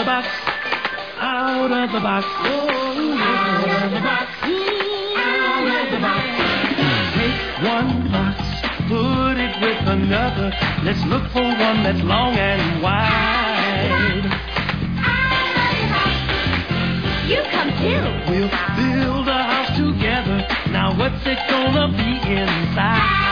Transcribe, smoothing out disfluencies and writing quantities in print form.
box, out of the box, oh, out of the box, out of the box. Take one box, put it with another. Let's look for one that's long and wide. You come too. We'll build a house together. Now what's it gonna be inside?